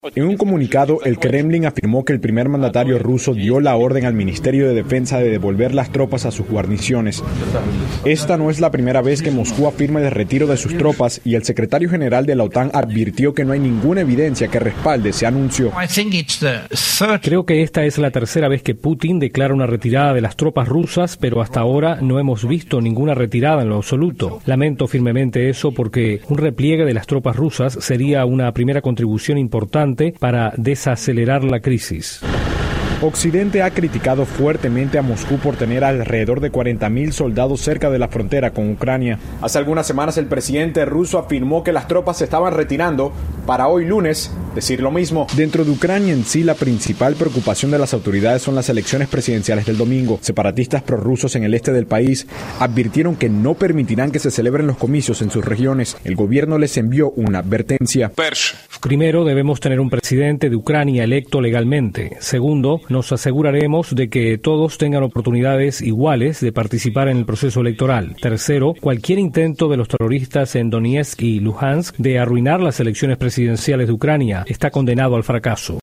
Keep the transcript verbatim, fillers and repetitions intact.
En un comunicado, el Kremlin afirmó que el primer mandatario ruso dio la orden al Ministerio de Defensa de devolver las tropas a sus guarniciones. Esta no es la primera vez que Moscú afirma el retiro de sus tropas y el secretario general de la OTAN advirtió que no hay ninguna evidencia que respalde ese anuncio. Creo que esta es la tercera vez que Putin declara una retirada de las tropas rusas, pero hasta ahora no hemos visto ninguna retirada en lo absoluto. Lamento firmemente eso porque un repliegue de las tropas rusas sería una primera contribución importante para desacelerar la crisis. Occidente ha criticado fuertemente a Moscú por tener alrededor de cuarenta mil soldados cerca de la frontera con Ucrania. Hace algunas semanas el presidente ruso afirmó que las tropas se estaban retirando para hoy lunes decir lo mismo. Dentro de Ucrania en sí, la principal preocupación de las autoridades son las elecciones presidenciales del domingo. Separatistas prorrusos en el este del país advirtieron que no permitirán que se celebren los comicios en sus regiones. El gobierno les envió una advertencia. Primero, debemos tener un presidente de Ucrania electo legalmente. Segundo, nos aseguraremos de que todos tengan oportunidades iguales de participar en el proceso electoral. Tercero, cualquier intento de los terroristas en Donetsk y Luhansk de arruinar las elecciones presidenciales de Ucrania está condenado al fracaso.